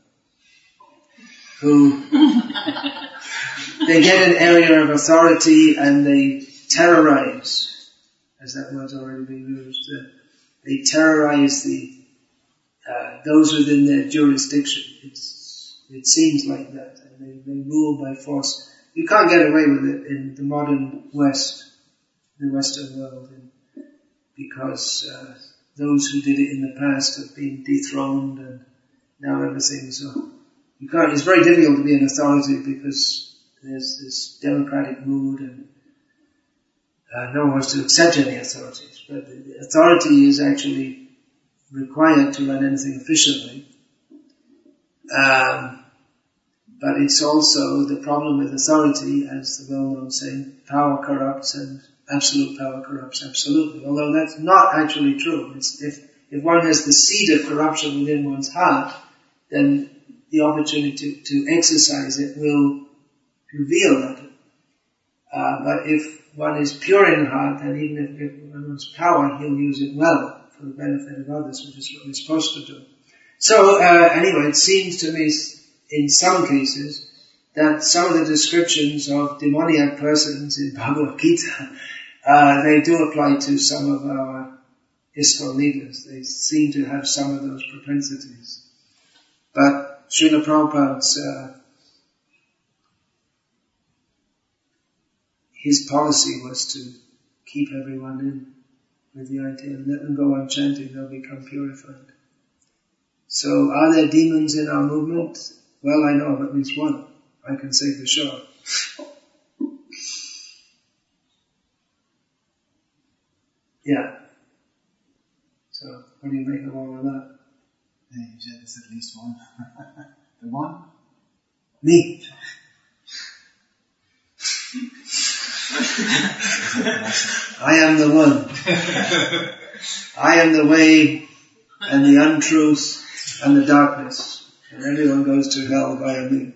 Speaker 3: who they get an area of authority and they terrorize, as that word's already been used, they terrorize those within their jurisdiction. It seems like that, and they rule by force. You can't get away with it in the modern West, the Western world, because those who did it in the past have been dethroned, and now everything. So you can't. It's very difficult to be an authority because there's this democratic mood, and no one wants to accept any authorities. But the authority is actually required to run anything efficiently. But it's also the problem with authority, as the well-known saying, power corrupts and absolute power corrupts absolutely. Although that's not actually true. If one has the seed of corruption within one's heart, then the opportunity to exercise it will reveal that. But if one is pure in heart, then even if one has power, he'll use it well for the benefit of others, which is what we're supposed to do. So, anyway, it seems to me, in some cases, that some of the descriptions of demoniac persons in Bhagavad Gita, they do apply to some of our ISKCON leaders. They seem to have some of those propensities. But Srila Prabhupada's, his policy was to keep everyone in with the idea and let them go on chanting, they'll become purified. So, are there demons in our movement? Well, I know of at least one. I can say for sure. Yeah. So, what do you make of all of that?
Speaker 5: Yeah, you said it's at least one. The one?
Speaker 3: Me. I am the one. I am the way and the untruth and the darkness. And everyone goes to hell via me.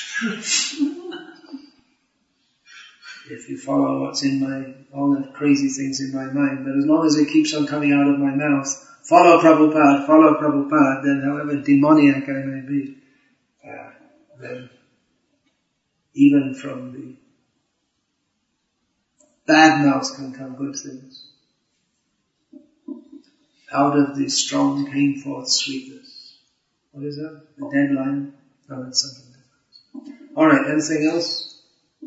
Speaker 3: If you follow what's in all the crazy things in my mind, but as long as it keeps on coming out of my mouth, follow Prabhupada, then however demoniac I may be, then even from the bad mouth can come good things. Out of the strong came forth sweetness. What is that? The dead lion? No, that's something different. Alright, anything else?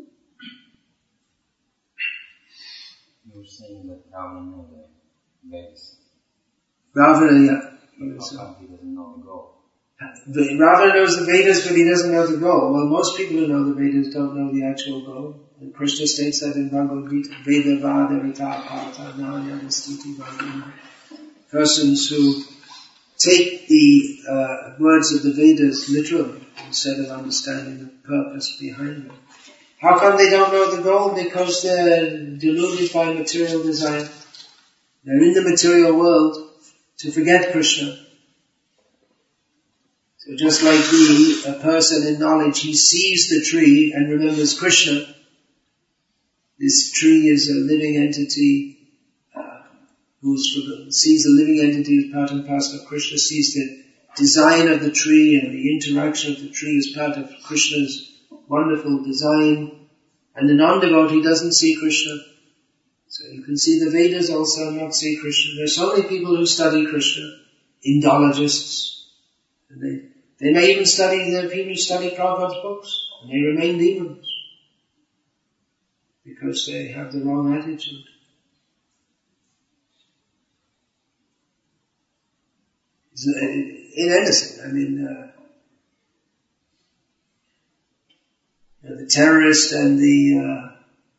Speaker 6: You were saying that Ravana knows the Vedas.
Speaker 3: Ravana, yeah.
Speaker 6: He doesn't know the goal.
Speaker 3: Ravana knows the Vedas, but he doesn't know the goal. Well, most people who know the Vedas don't know the actual goal. And Krishna states that in Bhagavad Gita, Veda Vada Rita Pata Naya Stuti Bhagavad. Persons who take the words of the Vedas literally instead of understanding the purpose behind them. How come they don't know the goal? Because they're deluded by material desire. They're in the material world to forget Krishna. So just like a person in knowledge, he sees the tree and remembers Krishna. This tree is a living entity sees a living entity as part and parcel of Krishna, sees the design of the tree and the interaction of the tree as part of Krishna's wonderful design. And the non-devotee doesn't see Krishna. So you can see the Vedas also not see Krishna. There are so many people who study Krishna, Indologists. And they may even study, there are people who study Prabhupada's books, and they remain demons. Because they have the wrong attitude. In anything, I mean, the terrorist and the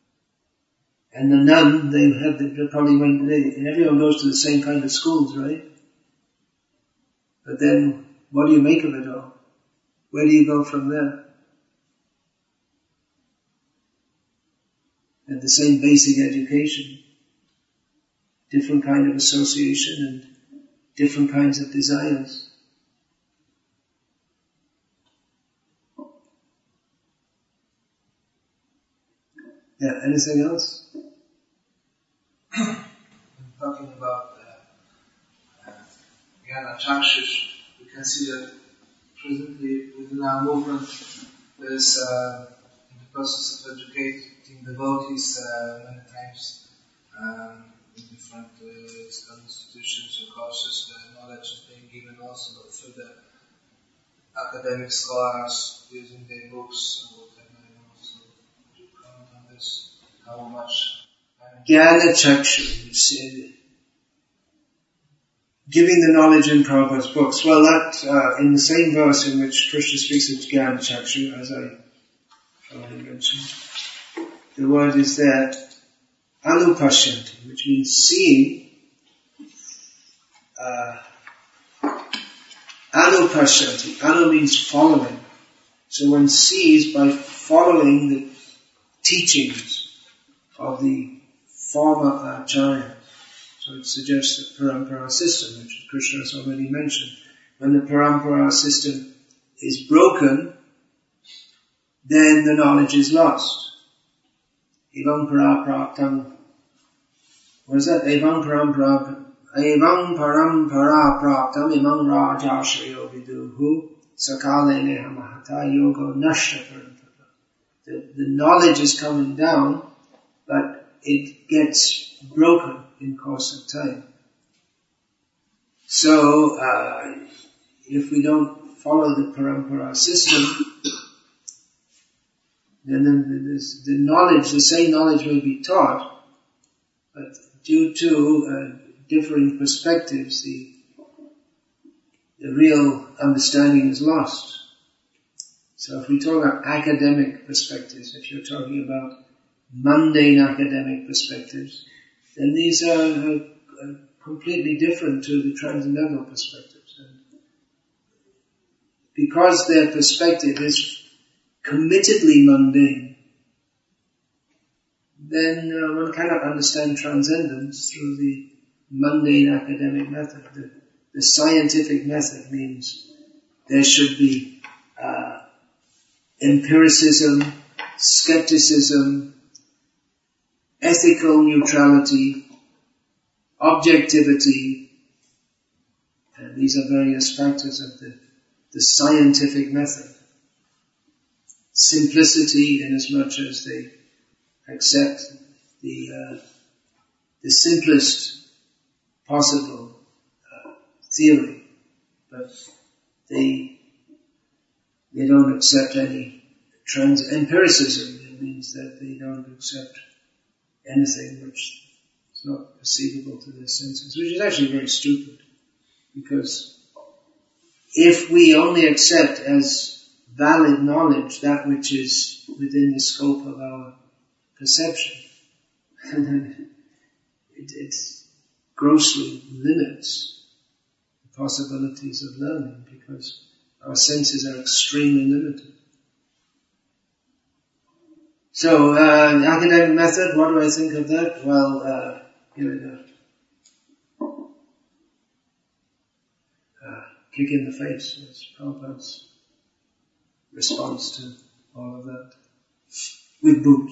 Speaker 3: nun, they probably went, and everyone goes to the same kind of schools, right? But then, what do you make of it all? Where do you go from there? And the same basic education, different kind of association and different kinds of desires. Yeah, anything else?
Speaker 5: Talking about Jnana Chakshus, we can see that presently within our movement there's in the process of educating devotees many times in different institutions or courses, the knowledge is being given also through the academic scholars using their books and whatever. So would you comment on this? How much
Speaker 3: Jnana Chakshu, giving the knowledge in Prabhupada's books. Well, that in the same verse in which Krishna speaks of Jnana Chakshu, as I already mentioned, the word is there, anupashyanti, which means seeing. Anupashyanti. Anu means following. So one sees by following the teachings of the former acharya. So it suggests the parampara system, which Krishna has already mentioned. When the parampara system is broken, then the knowledge is lost. Evam parapraptam. What is that? Evam parapraptam imam rajashrayo viduhu sakale neha mahata yoga nashta parantapa. The knowledge is coming down, but it gets broken in course of time. So, if we don't follow the parampara system, then the knowledge, the same knowledge may be taught, but due to differing perspectives, the real understanding is lost. So if we talk about academic perspectives, if you're talking about mundane academic perspectives, then these are completely different to the transcendental perspectives. And because their perspective is committedly mundane, then one cannot understand transcendence through the mundane academic method. The scientific method means there should be empiricism, skepticism, ethical neutrality, objectivity, and these are various factors of the scientific method. Simplicity, in as much as they accept the simplest possible theory, but they don't accept any empiricism. It means that they don't accept anything which is not perceivable to their senses, which is actually very stupid, because if we only accept as valid knowledge that which is within the scope of our perception, it grossly limits the possibilities of learning, because our senses are extremely limited. So, the academic method, what do I think of that? Well, here we go. kick in the face was Prabhupada's response to all of that. With boots.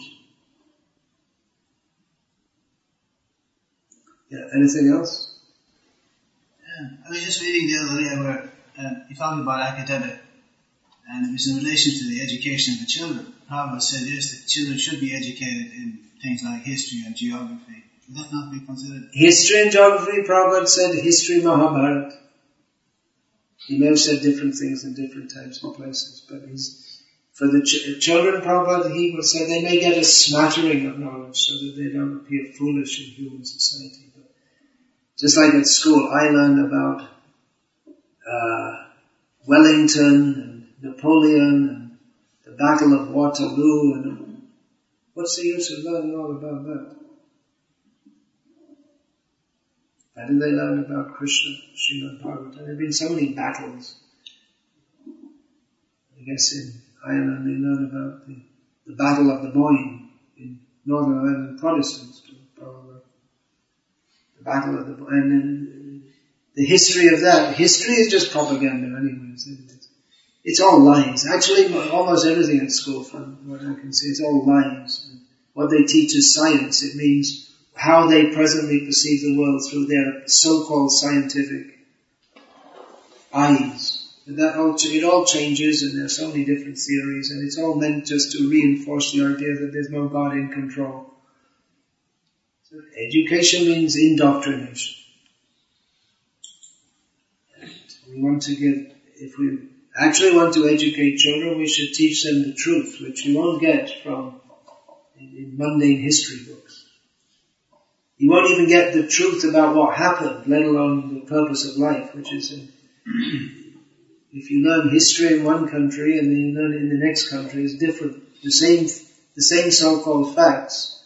Speaker 3: Yeah, anything else?
Speaker 5: I was just reading the other day where you talked about academic, and it was in relation to the education of the children. Prabhupada said yes, that children should be educated in things like history and geography. Would that not be considered?
Speaker 3: History and geography, Prabhupada said history, Mahabharata. He may have said different things in different times and places, but for the children, Prabhupada, he would say they may get a smattering of knowledge so that they don't appear foolish in human society. But just like at school, I learned about Wellington and Napoleon and the Battle of Waterloo, and what's the use of learning all about that? Why did they learn about Krishna, Srimad Bhagavatam? There have been so many battles. I guess in Ireland they learn about the Battle of the Boyne in Northern Ireland Protestants. Probably. The Battle of the Boyne. And the history of that. History is just propaganda anyways. It's all lies. Actually, almost everything at school, from what I can see, it's all lies. And what they teach is science. It means how they presently perceive the world through their so-called scientific eyes. It all changes, and there are so many different theories, and it's all meant just to reinforce the idea that there's no God in control. So education means indoctrination. And if we actually want to educate children, we should teach them the truth, which you won't get from in mundane history books. You won't even get the truth about what happened, let alone the purpose of life, which is if you learn history in one country and then you learn it in the next country, it's different. The same so-called facts,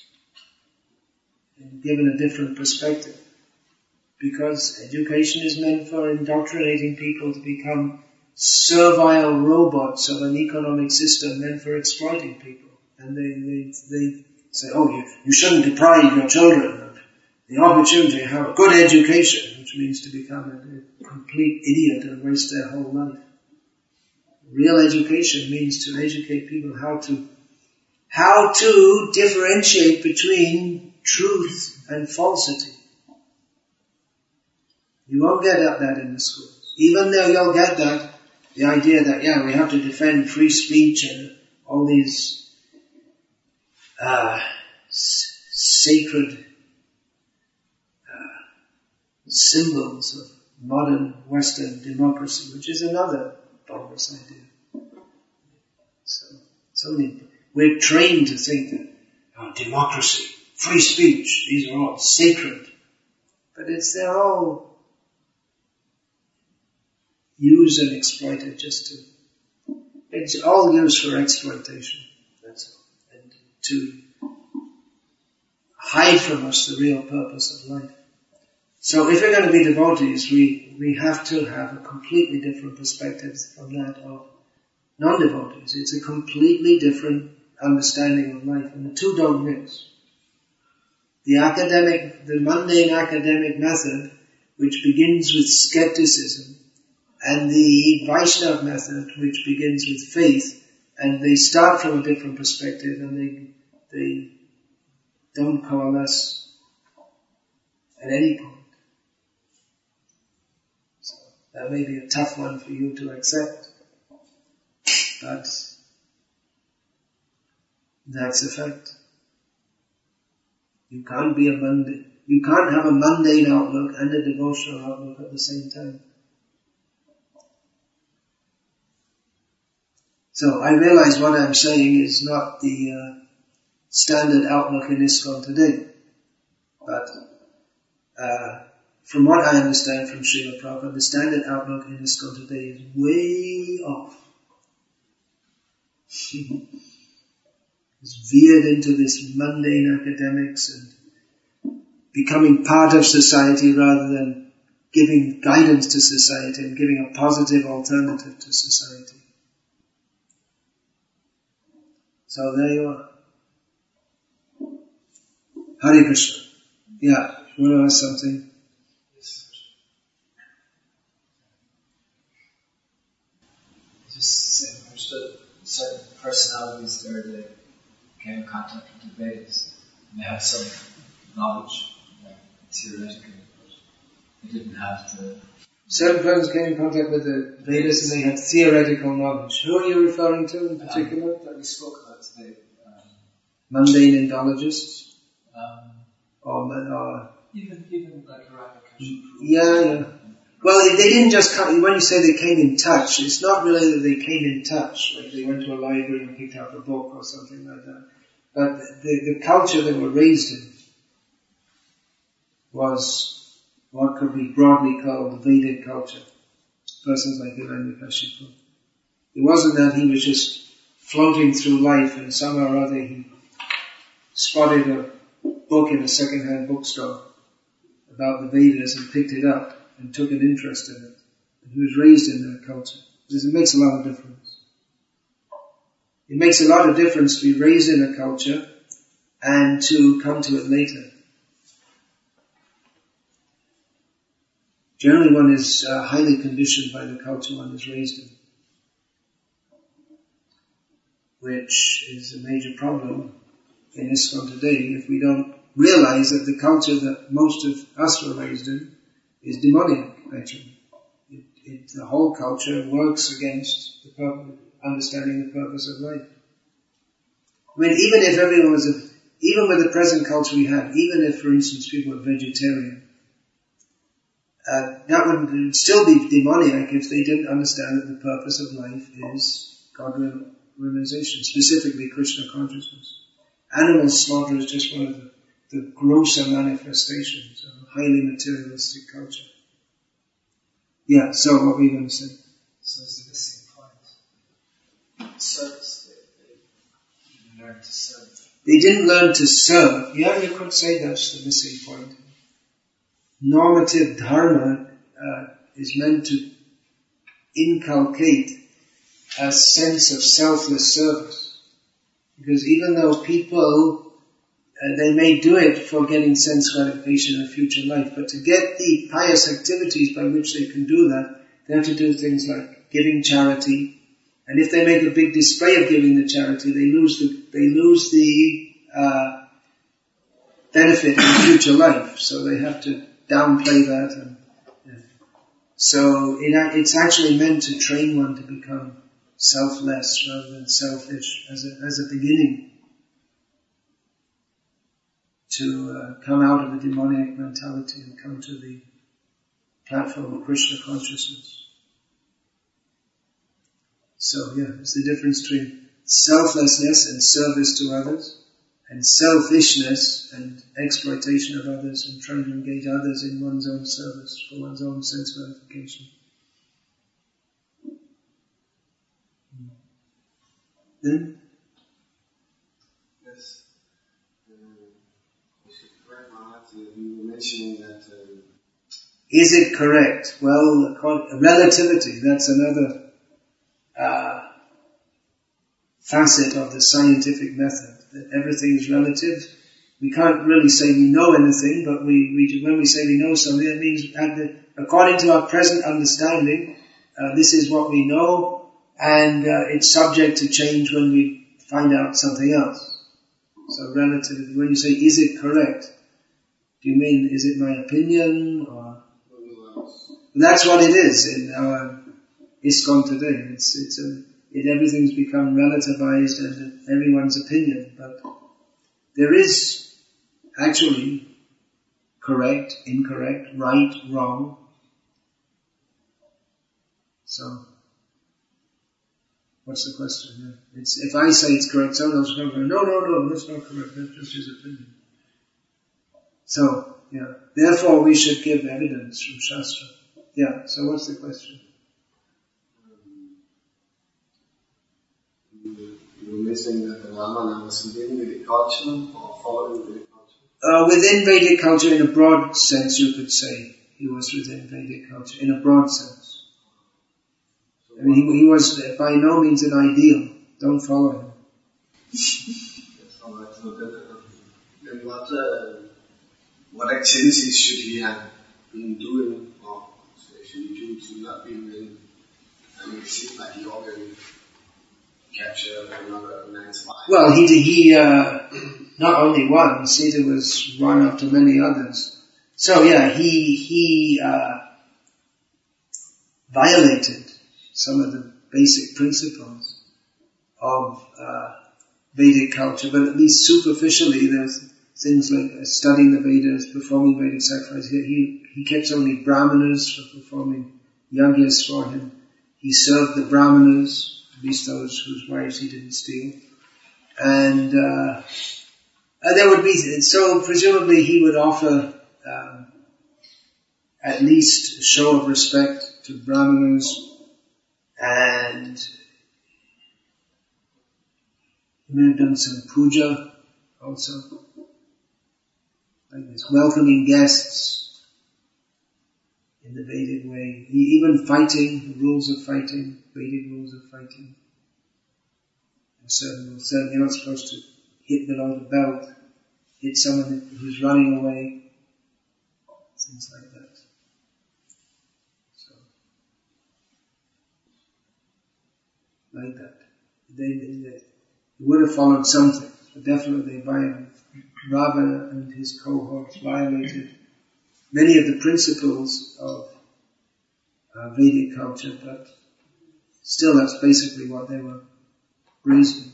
Speaker 3: given a different perspective. Because education is meant for indoctrinating people to become servile robots of an economic system meant for exploiting people. And they say, oh, you shouldn't deprive your children of the opportunity to have a good education, which means to become a complete idiot and waste their whole life. Real education means to educate people how to differentiate between truth and falsity. You won't get that in the schools. Even though you'll get that, the idea that, we have to defend free speech and all these sacred symbols of modern Western democracy, which is another bogus idea. So we're trained to think that democracy, free speech, these are all sacred. But they're all used and exploited it's all used for exploitation. That's all. And to hide from us the real purpose of life. So if we're going to be devotees, we have to have a completely different perspective from that of non-devotees. It's a completely different understanding of life, and the two don't mix. The mundane academic method, which begins with skepticism, and the Vaishnava method, which begins with faith, and they start from a different perspective, and they don't coalesce at any point. So that may be a tough one for you to accept, but that's a fact. You can't have a mundane outlook and a devotional outlook at the same time. So I realize what I'm saying is not the standard outlook in ISKCON today. But from what I understand from Srila Prabhupada, the standard outlook in ISKCON today is way off. It's veered into this mundane academics and becoming part of society rather than giving guidance to society and giving a positive alternative to society. So there you are. Hare Krishna. Yeah, you want to ask something?
Speaker 7: Just saying, I understood certain personalities there that came in contact with the Vedas, and they had some knowledge, like theoretical, but they didn't have the...
Speaker 3: Certain persons came in contact with the Vedas and they had theoretical knowledge. Who are you referring to in particular?
Speaker 7: That we spoke about today.
Speaker 3: Mundane Indologists?
Speaker 7: Even like Hiranyakashipu.
Speaker 3: Yeah. Well, they didn't just come, when you say they came in touch, it's not really that they came in touch, like they went to a library and picked up a book or something like that. But the culture they were raised in was what could be broadly called the Vedic culture. Persons like Hiranyakashipu. It wasn't that he was just floating through life and somehow or other he spotted a book in a second-hand bookstore about the Vedas and picked it up and took an interest in it. And he was raised in that culture. Because it makes a lot of difference. It makes a lot of difference to be raised in a culture and to come to it later. Generally one is highly conditioned by the culture one is raised in, which is a major problem in ISKCON today if we don't realize that the culture that most of us were raised in is demoniac, actually. The whole culture works against the purpose, understanding the purpose of life. I mean, even if everyone was even with the present culture we have, even if, for instance, people were vegetarian, that would still be demoniac if they didn't understand that the purpose of life is God realization, specifically Krishna consciousness. Animal slaughter is just one of the grosser manifestations of a highly materialistic culture. Yeah, so what were you going to say?
Speaker 7: So it's the missing point. Service, they learn to serve.
Speaker 3: They didn't learn to serve. Yeah, you could say that's the missing point. Normative dharma is meant to inculcate a sense of selfless service. Because even though people, they may do it for getting sense gratification in a future life, but to get the pious activities by which they can do that, they have to do things like giving charity. And if they make a big display of giving the charity, they lose the benefit in future life. So they have to downplay that. And so it's actually meant to train one to become selfless rather than selfish as a beginning. To come out of the demoniac mentality and come to the platform of Krishna consciousness. So yeah, it's the difference between selflessness and service to others, and selfishness and exploitation of others and trying to engage others in one's own service for one's own sense gratification. Then?
Speaker 8: Yes. You were mentioning that...
Speaker 3: Is it correct? Well, relativity, that's another facet of the scientific method, that everything is relative. We can't really say we know anything, but when we say we know something, it means according to our present understanding, this is what we know, and it's subject to change when we find out something else. So relativity, when you say, is it correct? Do you mean, is it my opinion, or... That's what it is in our ISKCON today. Everything's become relativized and everyone's opinion, but there is actually correct, incorrect, right, wrong. So, what's the question here? If I say it's correct, someone else will go, no, that's not correct, that's just his opinion. So, yeah, therefore we should give evidence from Shastra. Yeah, so what's the question?
Speaker 8: You were mentioning that the Ramana was within Vedic culture or following Vedic culture?
Speaker 3: Within Vedic culture, in a broad sense, you could say he was within Vedic culture, in a broad sense. I mean, he was by no means an ideal. Don't follow him.
Speaker 8: Yes, all right. So then what activities should he have been doing, or should he do to not be in And it seemed like he already captured another man's mind.
Speaker 3: Well, he not only one, see, there was one after many others. So yeah, he violated some of the basic principles of Vedic culture, but at least superficially there's things like studying the Vedas, performing Vedic sacrifices. He kept only Brahmanas for performing yajnas for him. He served the Brahmanas, at least those whose wives he didn't steal. And there would be, so presumably he would offer at least a show of respect to Brahmanas, and he may have done some puja also, like this, welcoming guests in the Vedic way. Even fighting, the rules of fighting, Vedic rules of fighting. And certain rules, you're not supposed to hit below the belt, hit someone who's running away, things like that. So, like that. They would have followed something, but definitely they violated. Rava and his cohorts violated many of the principles of Vedic culture, but still that's basically what they were raising.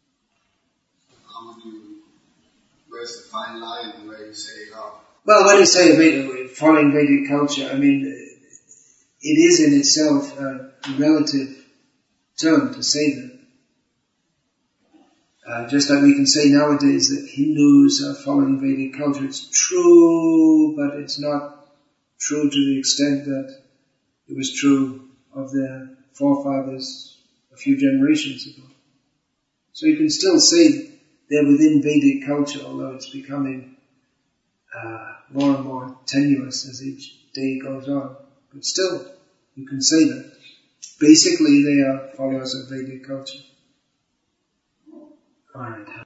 Speaker 8: Where's the fine line where you say,
Speaker 3: Well, when you say following Vedic culture, I mean, it is in itself a relative term to say that. Just like we can say nowadays that Hindus are following Vedic culture. It's true, but it's not true to the extent that it was true of their forefathers a few generations ago. So you can still say they're within Vedic culture, although it's becoming more and more tenuous as each day goes on. But still, you can say that. Basically, they are followers of Vedic culture. Alright.